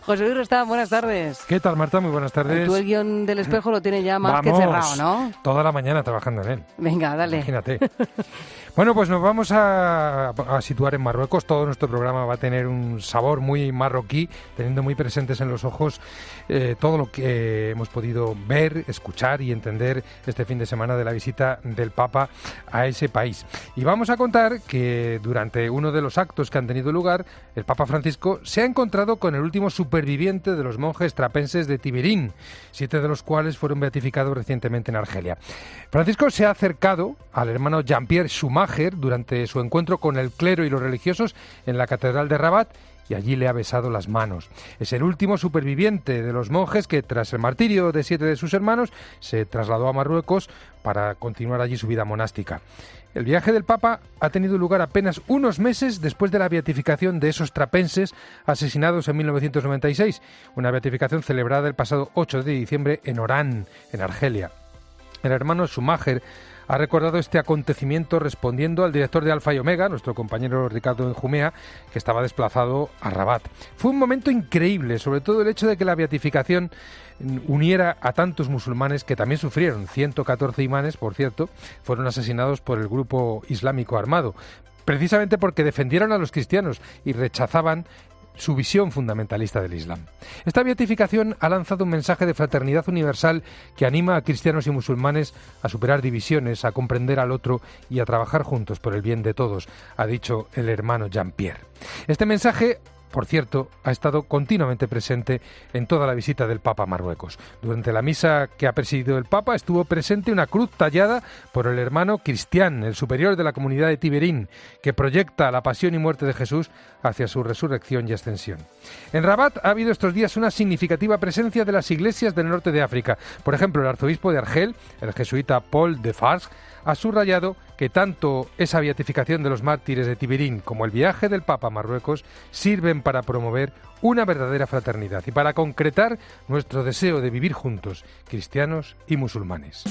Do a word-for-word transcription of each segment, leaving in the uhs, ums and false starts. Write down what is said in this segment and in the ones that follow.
José Luis Restán, buenas tardes. ¿Qué tal, Marta? Muy buenas tardes. Tú el guión del Espejo lo tienes ya más Vamos, que cerrado, ¿no? Toda la mañana trabajando en él. Venga, dale. Imagínate. Bueno, pues nos vamos a, a situar en Marruecos. Todo nuestro programa va a tener un sabor muy marroquí, teniendo muy presentes en los ojos eh, todo lo que hemos podido ver, escuchar y entender este fin de semana de la visita del Papa a ese país. Y vamos a contar que durante uno de los actos que han tenido lugar, el Papa Francisco se ha encontrado con el último superviviente de los monjes trapenses de Tiberín, siete de los cuales fueron beatificados recientemente en Argelia. Francisco se ha acercado al hermano Jean-Pierre Schumacher durante su encuentro con el clero y los religiosos en la Catedral de Rabat y allí le ha besado las manos. Es el último superviviente de los monjes que, tras el martirio de siete de sus hermanos, se trasladó a Marruecos para continuar allí su vida monástica. El viaje del Papa ha tenido lugar apenas unos meses después de la beatificación de esos trapenses asesinados en mil novecientos noventa y seis, una beatificación celebrada el pasado ocho de diciembre en Orán, en Argelia. El hermano Schumacher ha recordado este acontecimiento respondiendo al director de Alfa y Omega, nuestro compañero Ricardo Benjumea, que estaba desplazado a Rabat. Fue un momento increíble, sobre todo el hecho de que la beatificación uniera a tantos musulmanes que también sufrieron. ciento catorce imanes, por cierto, fueron asesinados por el grupo islámico armado, precisamente porque defendieron a los cristianos y rechazaban su visión fundamentalista del Islam. Esta beatificación ha lanzado un mensaje de fraternidad universal que anima a cristianos y musulmanes a superar divisiones, a comprender al otro y a trabajar juntos por el bien de todos, ha dicho el hermano Jean-Pierre. Este mensaje, por cierto, ha estado continuamente presente en toda la visita del Papa a Marruecos. Durante la misa que ha presidido el Papa estuvo presente una cruz tallada por el hermano Cristián, el superior de la comunidad de Tiberín, que proyecta la pasión y muerte de Jesús hacia su resurrección y ascensión. En Rabat ha habido estos días una significativa presencia de las iglesias del norte de África. Por ejemplo, el arzobispo de Argel, el jesuita Paul de Farge, ha subrayado que tanto esa beatificación de los mártires de Tiberín como el viaje del Papa a Marruecos sirven para promover una verdadera fraternidad y para concretar nuestro deseo de vivir juntos, cristianos y musulmanes.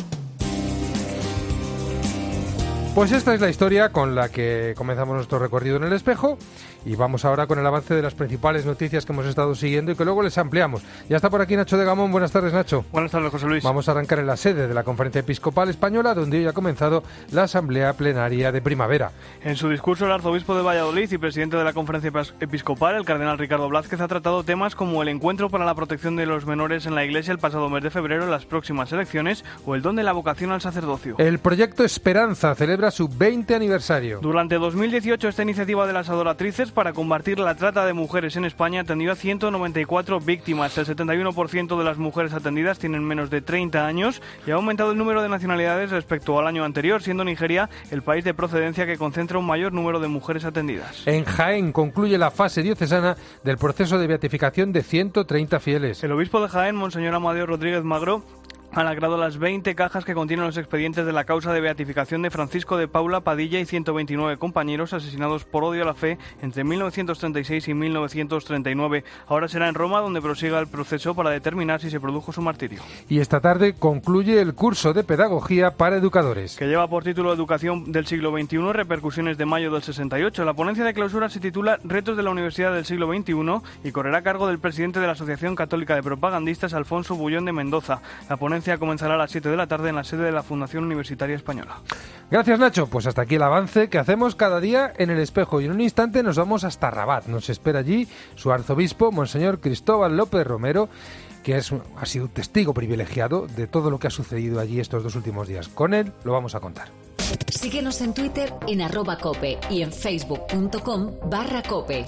Pues esta es la historia con la que comenzamos nuestro recorrido en el Espejo y vamos ahora con el avance de las principales noticias que hemos estado siguiendo y que luego les ampliamos. Ya está por aquí Nacho de Gamón. Buenas tardes, Nacho. Buenas tardes, José Luis. Vamos a arrancar en la sede de la Conferencia Episcopal Española, donde hoy ha comenzado la Asamblea Plenaria de Primavera. En su discurso, el arzobispo de Valladolid y presidente de la Conferencia Episcopal, el cardenal Ricardo Blázquez, ha tratado temas como el encuentro para la protección de los menores en la Iglesia el pasado mes de febrero, las próximas elecciones o el don de la vocación al sacerdocio. El proyecto Esperanza celebra su veinte aniversario. Durante dos mil dieciocho, esta iniciativa de las adoratrices para combatir la trata de mujeres en España atendió a ciento noventa y cuatro víctimas. El setenta y uno por ciento de las mujeres atendidas tienen menos de treinta años y ha aumentado el número de nacionalidades respecto al año anterior, siendo Nigeria el país de procedencia que concentra un mayor número de mujeres atendidas. En Jaén concluye la fase diocesana del proceso de beatificación de ciento treinta fieles. El obispo de Jaén, Monseñor Amadeo Rodríguez Magro, ha lacrado las veinte cajas que contienen los expedientes de la causa de beatificación de Francisco de Paula Padilla y ciento veintinueve compañeros asesinados por odio a la fe entre mil novecientos treinta y seis y mil novecientos treinta y nueve. Ahora será en Roma donde prosiga el proceso para determinar si se produjo su martirio. Y esta tarde concluye el curso de Pedagogía para Educadores, que lleva por título Educación del siglo veintiuno, repercusiones de mayo del sesenta y ocho. La ponencia de clausura se titula Retos de la Universidad del siglo veintiuno y correrá a cargo del presidente de la Asociación Católica de Propagandistas, Alfonso Bullón de Mendoza. La ponencia comenzará a las siete de la tarde en la sede de la Fundación Universitaria Española. Gracias, Nacho. Pues hasta aquí el avance que hacemos cada día en el Espejo y en un instante nos vamos hasta Rabat. Nos espera allí su arzobispo, Monseñor Cristóbal López Romero, que es, ha sido un testigo privilegiado de todo lo que ha sucedido allí estos dos últimos días. Con él lo vamos a contar. Síguenos en Twitter en arroba cope y en facebook punto com barra cope.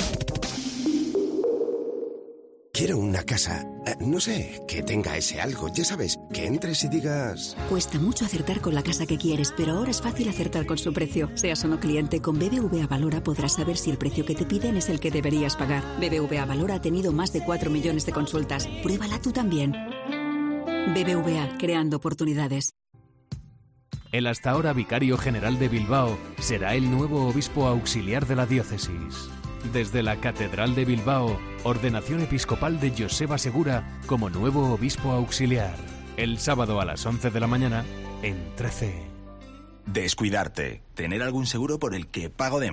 Quiero una casa, eh, no sé, que tenga ese algo, ya sabes, que entres y digas... Cuesta mucho acertar con la casa que quieres, pero ahora es fácil acertar con su precio. Seas o no cliente, con B B V A Valora podrás saber si el precio que te piden es el que deberías pagar. B B V A Valora ha tenido más de cuatro millones de consultas. Pruébala tú también. B B V A, creando oportunidades. El hasta ahora vicario general de Bilbao será el nuevo obispo auxiliar de la diócesis. Desde la Catedral de Bilbao, ordenación episcopal de Joseba Segura como nuevo obispo auxiliar. El sábado a las once de la mañana en trece. Descuidarte. Tener algún seguro por el que pago de más.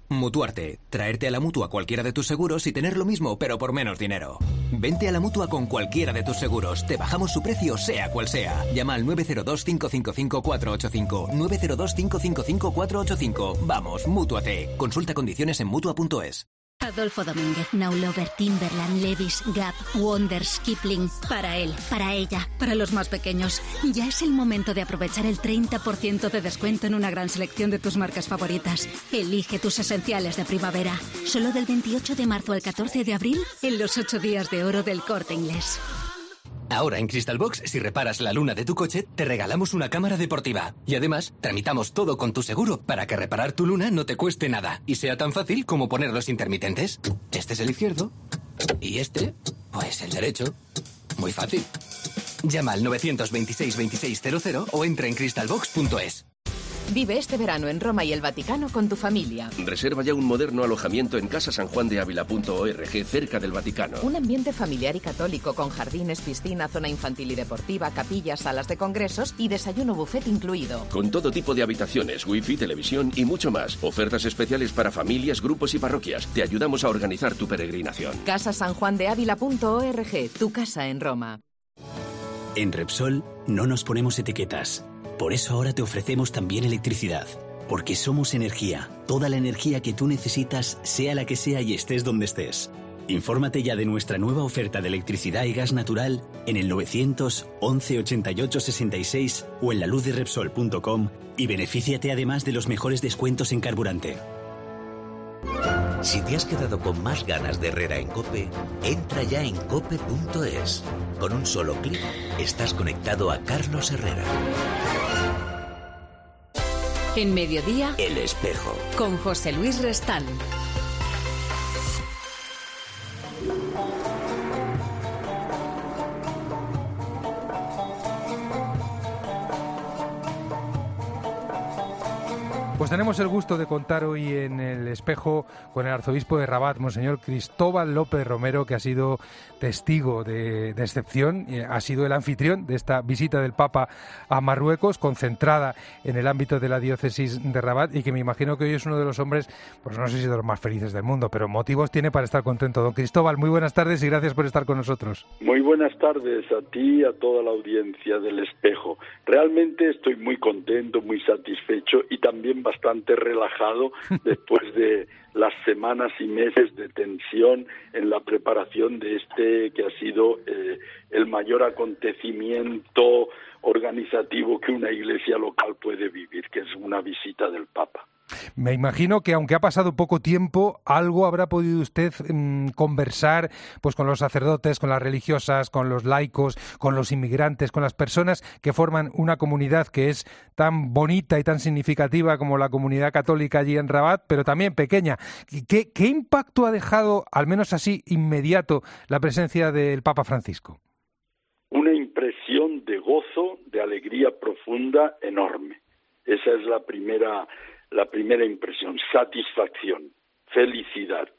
Mutuarte, traerte a la Mutua cualquiera de tus seguros y tener lo mismo, pero por menos dinero. Vente a la Mutua con cualquiera de tus seguros. Te bajamos su precio, sea cual sea. Llama al nueve cero dos, cinco cinco cinco, cuatro ocho cinco. nueve cero dos, cinco cinco cinco, cuatro ocho cinco. Vamos, Mútuate. Consulta condiciones en Mutua punto es. Adolfo Domínguez, Now Lover, Timberland, Levi's, Gap, Wonders, Kipling. Para él, para ella, para los más pequeños. Ya es el momento de aprovechar el treinta por ciento de descuento en una gran selección de tus marcas favoritas. Elige tus esenciales de primavera. Solo del veintiocho de marzo al catorce de abril en los ocho días de oro del Corte Inglés. Ahora en Crystal Box, si reparas la luna de tu coche, te regalamos una cámara deportiva. Y además, tramitamos todo con tu seguro para que reparar tu luna no te cueste nada y sea tan fácil como poner los intermitentes. Este es el izquierdo y este, pues el derecho. Muy fácil. Llama al nueve dos seis, veintiséis cero cero o entra en crystal box punto es. Vive este verano en Roma y el Vaticano con tu familia. Reserva ya un moderno alojamiento en casa san juan de ávila punto org, cerca del Vaticano. Un ambiente familiar y católico con jardines, piscina, zona infantil y deportiva, capillas, salas de congresos y desayuno buffet incluido. Con todo tipo de habitaciones, wifi, televisión y mucho más. Ofertas especiales para familias, grupos y parroquias. Te ayudamos a organizar tu peregrinación. casa san juan de ávila punto org, tu casa en Roma. En Repsol no nos ponemos etiquetas. Por eso ahora te ofrecemos también electricidad, porque somos energía, toda la energía que tú necesitas, sea la que sea y estés donde estés. Infórmate ya de nuestra nueva oferta de electricidad y gas natural en el novecientos once ochenta y ocho sesenta y seis o en la luz de repsol punto com y benefíciate además de los mejores descuentos en carburante. Si te has quedado con más ganas de Herrera en COPE, entra ya en cope punto es. Con un solo clic estás conectado a Carlos Herrera. En Mediodía, El Espejo. con José Luis Restal. Pues tenemos el gusto de contar hoy en El Espejo con el arzobispo de Rabat, Monseñor Cristóbal López Romero, que ha sido testigo de, de excepción, ha sido el anfitrión de esta visita del Papa a Marruecos, concentrada en el ámbito de la diócesis de Rabat, y que me imagino que hoy es uno de los hombres, pues no sé si de los más felices del mundo, pero motivos tiene para estar contento. Don Cristóbal, muy buenas tardes y gracias por estar con nosotros. Muy buenas tardes a ti y a toda la audiencia del Espejo. Realmente estoy muy contento, muy satisfecho y también bastante relajado después de las semanas y meses de tensión en la preparación de este que ha sido eh, el mayor acontecimiento organizativo que una iglesia local puede vivir, que es una visita del Papa. Me imagino que aunque ha pasado poco tiempo, algo habrá podido usted mmm, conversar pues con los sacerdotes, con las religiosas, con los laicos, con los inmigrantes, con las personas que forman una comunidad que es tan bonita y tan significativa como la comunidad católica allí en Rabat, pero también pequeña. ¿Qué, qué impacto ha dejado, al menos así inmediato, la presencia del Papa Francisco? Una impresión de gozo, de alegría profunda, enorme. Esa es la primera... La primera impresión, satisfacción, felicidad.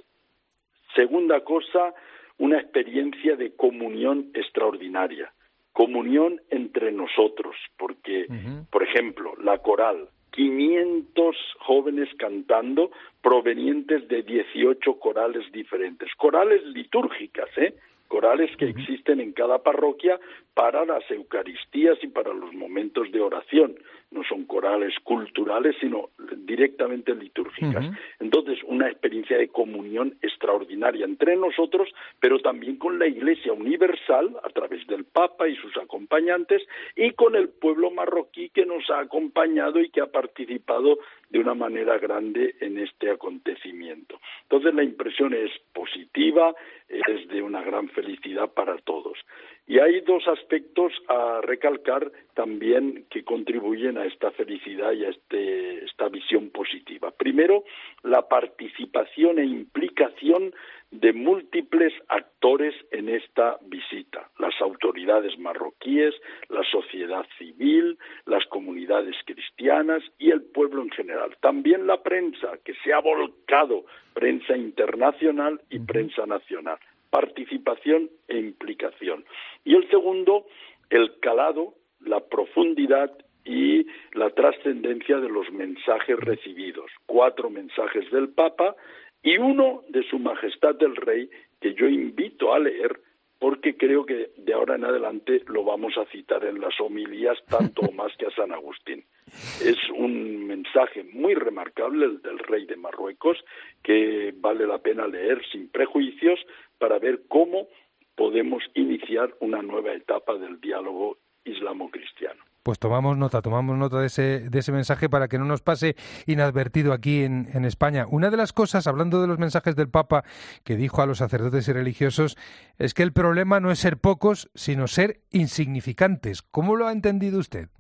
Segunda cosa, una experiencia de comunión extraordinaria, comunión entre nosotros, porque, uh-huh. por ejemplo, la coral, quinientos jóvenes cantando provenientes de dieciocho corales diferentes, corales litúrgicas, ¿eh? Corales que existen en cada parroquia para las Eucaristías y para los momentos de oración. No son corales culturales, sino directamente litúrgicas. Uh-huh. Entonces, una experiencia de comunión extraordinaria entre nosotros, pero también con la Iglesia universal, a través del Papa y sus acompañantes, y con el pueblo marroquí que nos ha acompañado y que ha participado de una manera grande en este acontecimiento. Entonces, la impresión es positiva, es de una gran felicidad para todos. Y hay dos aspectos a recalcar también que contribuyen a esta felicidad y a este, esta visión positiva. Primero, la participación e implicación de múltiples actores en esta visita. Las autoridades marroquíes, la sociedad civil, las comunidades cristianas y el pueblo en general. También la prensa, que se ha volcado, prensa internacional y prensa nacional. Participación e implicación. Y el segundo, el calado, la profundidad y la trascendencia de los mensajes recibidos. Cuatro mensajes del Papa y uno de Su Majestad el Rey, que yo invito a leer, porque creo que de ahora en adelante lo vamos a citar en las homilías tanto o más que a San Agustín. Es un mensaje muy remarcable, el del rey de Marruecos, que vale la pena leer sin prejuicios para ver cómo podemos iniciar una nueva etapa del diálogo islamo-cristiano. Pues tomamos nota, tomamos nota de ese, de ese mensaje para que no nos pase inadvertido aquí en, en España. Una de las cosas, hablando de los mensajes del Papa, que dijo a los sacerdotes y religiosos, es que el problema no es ser pocos, sino ser insignificantes. ¿Cómo lo ha entendido usted?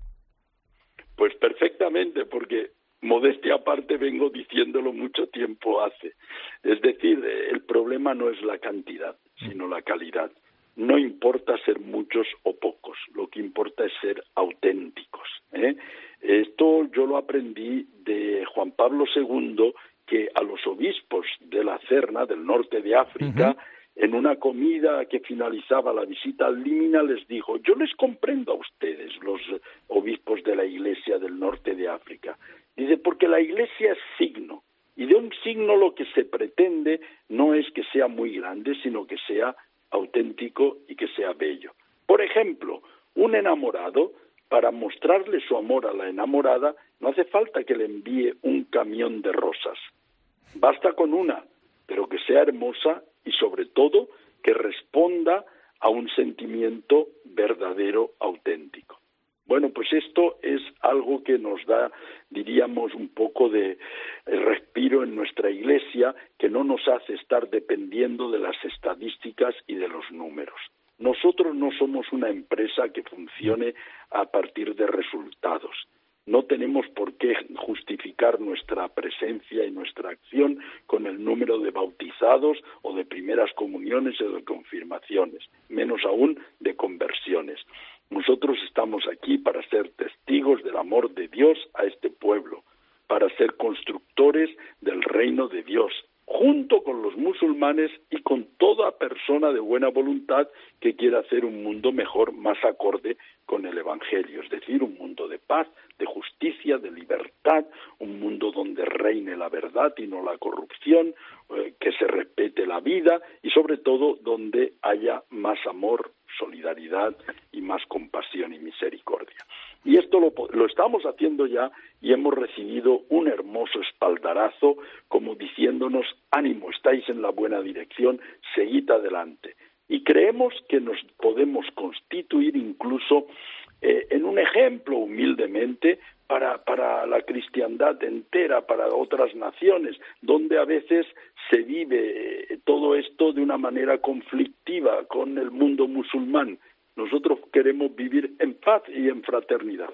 Pues perfectamente, porque modestia aparte vengo diciéndolo mucho tiempo hace. Es decir, el problema no es la cantidad, sino la calidad. No importa ser muchos o pocos, lo que importa es ser auténticos, ¿eh? Esto yo lo aprendí de Juan Pablo segundo, que a los obispos de la Cerna, del norte de África, uh-huh. en una comida que finalizaba la visita al Límina, les dijo: yo les comprendo a ustedes, los obispos de la Iglesia del norte de África. Dice, porque la Iglesia es signo, y de un signo lo que se pretende no es que sea muy grande, sino que sea auténtico y que sea bello. Por ejemplo, un enamorado, para mostrarle su amor a la enamorada, no hace falta que le envíe un camión de rosas. Basta con una, pero que sea hermosa y sobre todo que responda a un sentimiento verdadero, auténtico. Bueno, pues esto es algo que nos da, diríamos, un poco de respiro en nuestra Iglesia, que no nos hace estar dependiendo de las estadísticas y de los números. Nosotros no somos una empresa que funcione a partir de resultados. No tenemos por qué justificar nuestra presencia y nuestra acción con el número de bautizados o de primeras comuniones o de confirmaciones, menos aún de conversiones. Nosotros estamos aquí para ser testigos del amor de Dios a este pueblo, para ser constructores del reino de Dios, junto con los musulmanes y con toda persona de buena voluntad que quiera hacer un mundo mejor, más acorde con el Evangelio, es decir, un mundo de paz, de justicia, de libertad, un mundo donde reine la verdad y no la corrupción, eh, que se respete la vida y sobre todo donde haya más amor, solidaridad y más compasión y misericordia. Y esto lo, lo estamos haciendo ya y hemos recibido un hermoso espaldarazo como diciéndonos: ánimo, estáis en la buena dirección, seguid adelante. Y creemos que nos podemos constituir incluso eh, en un ejemplo humildemente para, para la cristiandad entera, para otras naciones, donde a veces se vive eh, todo esto de una manera conflictiva con el mundo musulmán. Nosotros queremos vivir en paz y en fraternidad.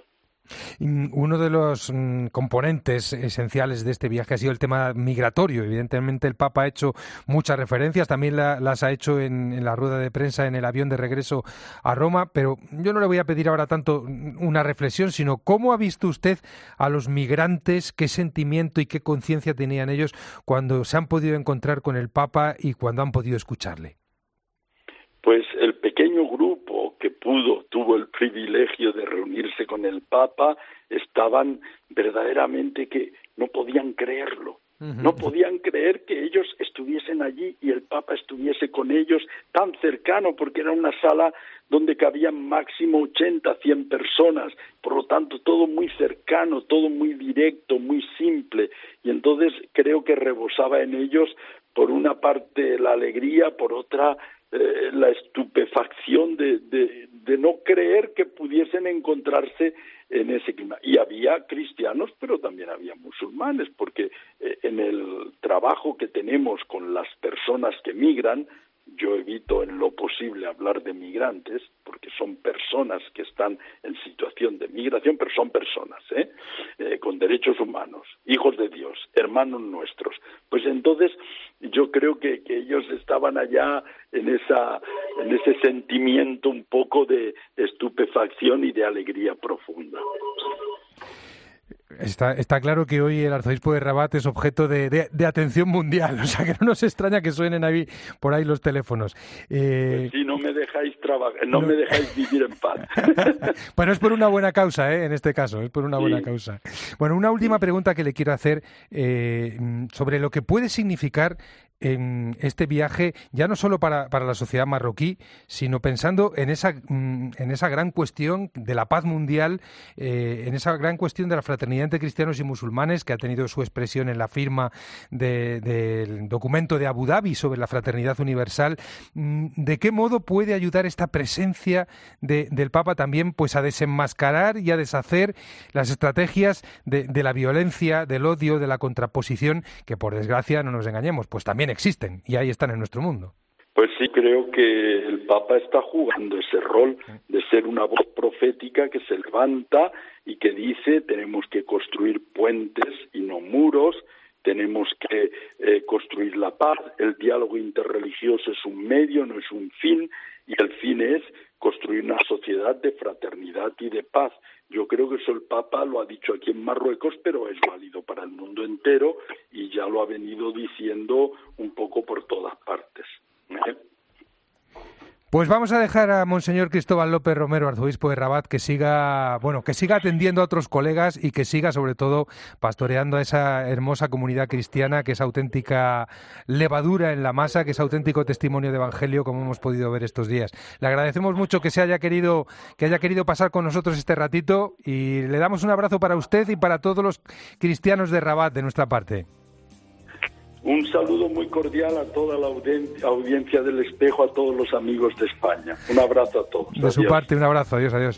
Uno de los mm, componentes esenciales de este viaje ha sido el tema migratorio. Evidentemente el Papa ha hecho muchas referencias, también la, las ha hecho en, en la rueda de prensa en el avión de regreso a Roma, pero yo no le voy a pedir ahora tanto una reflexión, sino cómo ha visto usted a los migrantes, qué sentimiento y qué conciencia tenían ellos cuando se han podido encontrar con el Papa y cuando han podido escucharle. Pues el pequeño grupo que pudo, tuvo el privilegio de reunirse con el Papa, estaban verdaderamente que no podían creerlo. Uh-huh. No podían creer que ellos estuviesen allí y el Papa estuviese con ellos tan cercano, porque era una sala donde cabían máximo ochenta, cien personas, por lo tanto todo muy cercano, todo muy directo, muy simple, y entonces creo que rebosaba en ellos por una parte la alegría, por otra eh, la estupefacción de, de, de no creer que pudiesen encontrarse en ese clima. Y había cristianos, pero también había musulmanes, porque eh, en el trabajo que tenemos con las personas que migran, yo evito en lo posible hablar de migrantes, porque son personas que están en situación de migración, pero son personas, ¿eh? Eh, con derechos humanos, hijos de Dios, hermanos nuestros. Pues entonces yo creo que, que ellos estaban allá en esa, en ese sentimiento un poco de estupefacción y de alegría profunda. Está, está claro que hoy el arzobispo de Rabat es objeto de, de, de atención mundial, o sea que no nos extraña que suenen ahí por ahí los teléfonos. Eh... Pues sí, no me dejáis trabajar, no, no me dejáis vivir en paz. Bueno, es por una buena causa, ¿eh? En este caso, es por una sí. buena causa. Bueno, una última pregunta que le quiero hacer eh, sobre lo que puede significar en este viaje, ya no solo para, para la sociedad marroquí, sino pensando en esa, en esa gran cuestión de la paz mundial, eh, en esa gran cuestión de la fraternidad entre cristianos y musulmanes, que ha tenido su expresión en la firma de, del documento de Abu Dhabi sobre la fraternidad universal. ¿De qué modo puede ayudar esta presencia de, del Papa también pues a desenmascarar y a deshacer las estrategias de, de la violencia, del odio, de la contraposición, que por desgracia, no nos engañemos, pues también existen y ahí están en nuestro mundo? Pues sí, creo que el Papa está jugando ese rol de ser una voz profética que se levanta y que dice tenemos que construir puentes y no muros, tenemos que eh, construir la paz, el diálogo interreligioso es un medio, no es un fin, y el fin es construir una sociedad de fraternidad y de paz. Yo creo que eso el Papa lo ha dicho aquí en Marruecos, pero es válido para el mundo entero y ya lo ha venido diciendo un poco por todas partes. ¿Eh? Pues vamos a dejar a Monseñor Cristóbal López Romero, arzobispo de Rabat, que siga, bueno, que siga atendiendo a otros colegas y que siga, sobre todo, pastoreando a esa hermosa comunidad cristiana, que es auténtica levadura en la masa, que es auténtico testimonio de evangelio, como hemos podido ver estos días. Le agradecemos mucho que se haya querido, que haya querido pasar con nosotros este ratito y le damos un abrazo para usted y para todos los cristianos de Rabat de nuestra parte. Un saludo muy cordial a toda la audiencia, audiencia del Espejo, a todos los amigos de España. Un abrazo a todos. De adiós. su parte, un abrazo. Adiós, adiós.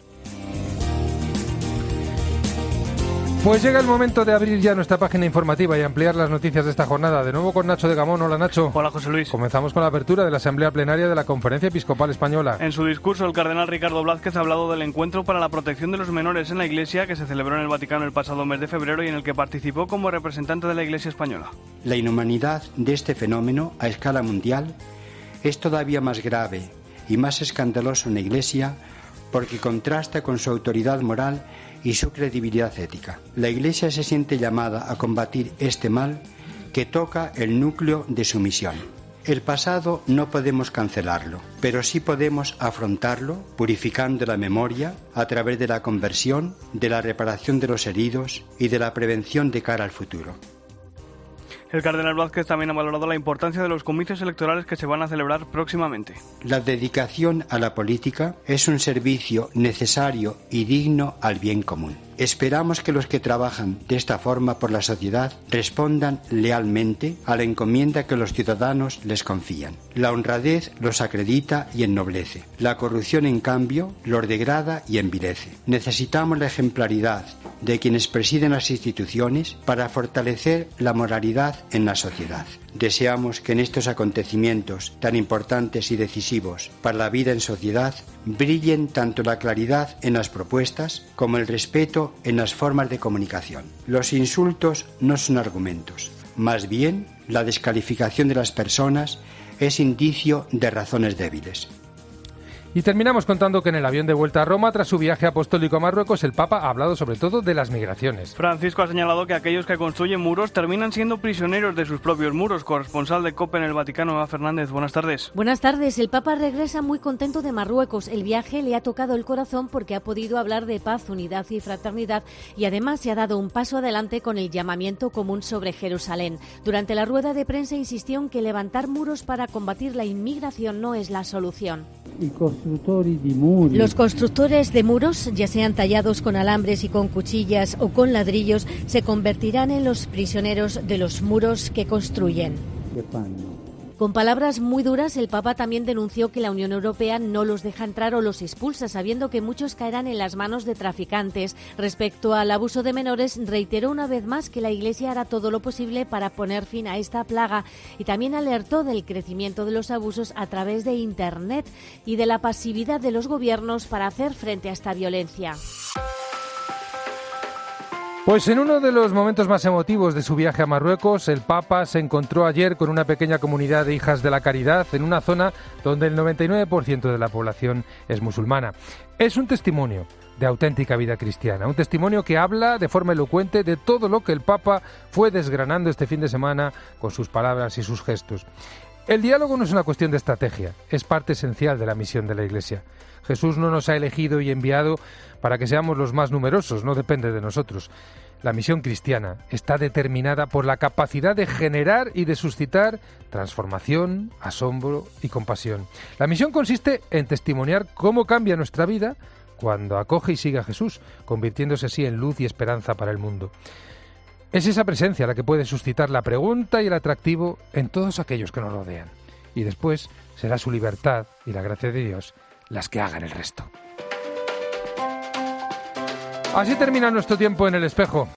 Pues llega el momento de abrir ya nuestra página informativa y ampliar las noticias de esta jornada. De nuevo con Nacho de Gamón. Hola, Nacho. Hola, José Luis. Comenzamos con la apertura de la Asamblea Plenaria de la Conferencia Episcopal Española. En su discurso, el cardenal Ricardo Blázquez ha hablado del encuentro para la protección de los menores en la Iglesia que se celebró en el Vaticano el pasado mes de febrero y en el que participó como representante de la Iglesia española. La inhumanidad de este fenómeno a escala mundial es todavía más grave y más escandaloso en la Iglesia porque contrasta con su autoridad moral y su credibilidad ética. La Iglesia se siente llamada a combatir este mal que toca el núcleo de su misión. El pasado no podemos cancelarlo, pero sí podemos afrontarlo purificando la memoria a través de la conversión, de la reparación de los heridos y de la prevención de cara al futuro. El cardenal Blázquez también ha valorado la importancia de los comicios electorales que se van a celebrar próximamente. La dedicación a la política es un servicio necesario y digno al bien común. Esperamos que los que trabajan de esta forma por la sociedad respondan lealmente a la encomienda que los ciudadanos les confían. La honradez los acredita y ennoblece. La corrupción, en cambio, los degrada y envilece. Necesitamos la ejemplaridad de quienes presiden las instituciones para fortalecer la moralidad en la sociedad. Deseamos que en estos acontecimientos tan importantes y decisivos para la vida en sociedad brillen tanto la claridad en las propuestas como el respeto en las formas de comunicación. Los insultos no son argumentos, más bien la descalificación de las personas es indicio de razones débiles. Y terminamos contando que en el avión de vuelta a Roma, tras su viaje apostólico a Marruecos, el Papa ha hablado sobre todo de las migraciones. Francisco ha señalado que aquellos que construyen muros terminan siendo prisioneros de sus propios muros. Corresponsal de COPE en el Vaticano, Eva Fernández, buenas tardes. Buenas tardes. El Papa regresa muy contento de Marruecos. El viaje le ha tocado el corazón porque ha podido hablar de paz, unidad y fraternidad y además se ha dado un paso adelante con el llamamiento común sobre Jerusalén. Durante la rueda de prensa insistió en que levantar muros para combatir la inmigración no es la solución. Los constructores de muros, ya sean tallados con alambres y con cuchillas o con ladrillos, se convertirán en los prisioneros de los muros que construyen. Con palabras muy duras, el Papa también denunció que la Unión Europea no los deja entrar o los expulsa, sabiendo que muchos caerán en las manos de traficantes. Respecto al abuso de menores, reiteró una vez más que la Iglesia hará todo lo posible para poner fin a esta plaga y también alertó del crecimiento de los abusos a través de Internet y de la pasividad de los gobiernos para hacer frente a esta violencia. Pues en uno de los momentos más emotivos de su viaje a Marruecos, el Papa se encontró ayer con una pequeña comunidad de hijas de la caridad en una zona donde el noventa y nueve por ciento de la población es musulmana. Es un testimonio de auténtica vida cristiana, un testimonio que habla de forma elocuente de todo lo que el Papa fue desgranando este fin de semana con sus palabras y sus gestos. El diálogo no es una cuestión de estrategia, es parte esencial de la misión de la Iglesia. Jesús no nos ha elegido y enviado para que seamos los más numerosos, no depende de nosotros. La misión cristiana está determinada por la capacidad de generar y de suscitar transformación, asombro y compasión. La misión consiste en testimoniar cómo cambia nuestra vida cuando acoge y sigue a Jesús, convirtiéndose así en luz y esperanza para el mundo. Es esa presencia la que puede suscitar la pregunta y el atractivo en todos aquellos que nos rodean. Y después será su libertad y la gracia de Dios las que hagan el resto. Así termina nuestro tiempo en El Espejo.